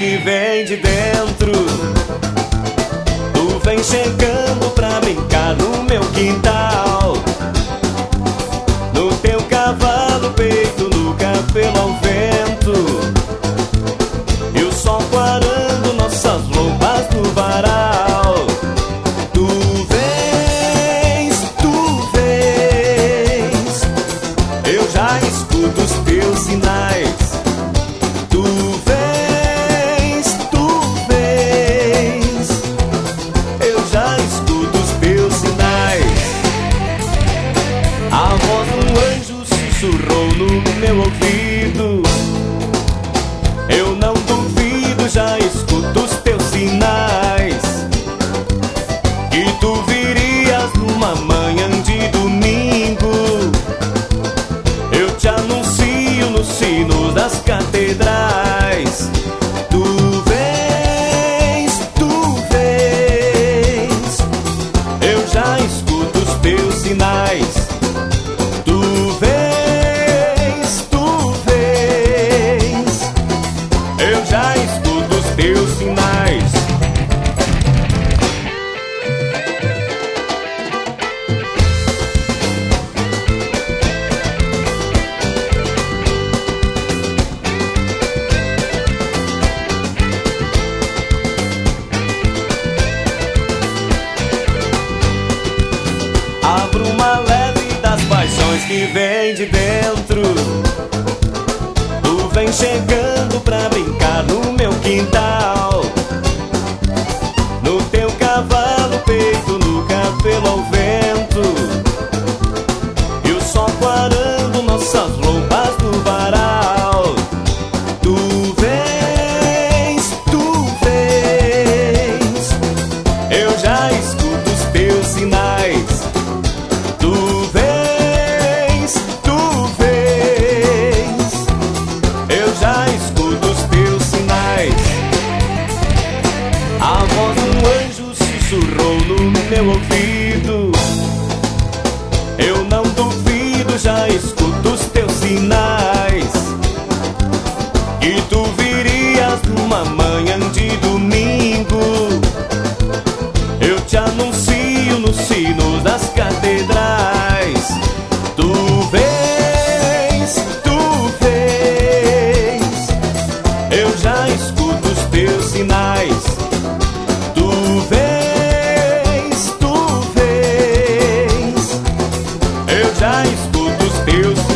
que vem de dentro. Tu vem chegando pra brincar no meu quintal. No teu cavalo, peito no cabelo ao vento, e o sol clarando nossas roupas no varal. Tu vens, eu já escuto os teus sinais. Tu vens, eu já escuto os teus sinais. A voz do anjo sussurrou no meu ouvido. Eu não duvido, já escuto os teus sinais. Que tu virias numa manhã de domingo. Eu te anuncio nos sinos das catedrais. Tu vens, eu já escuto os teus sinais. Tu vens, eu já escuto os teus sinais. A bruma leve das paixões que vem de dentro. Tu vem chegando pra brincar no meu quintal. No teu cavalo, peito no cabelo ao vento, e o sol clarando nossas roupas no varal. Tu vens, eu já escuto os teus sinais. Tu vens, eu já escuto os teus sinais. A voz do anjo sussurrou no meu ouvido. Eu não duvido, já escuto os teus sinais. Que tu virias numa manhã de domingo. Eu te anuncio nos sinos das catedrais. Tu vens, eu já escuto os teus sinais. Tu vens, eu já escuto os teus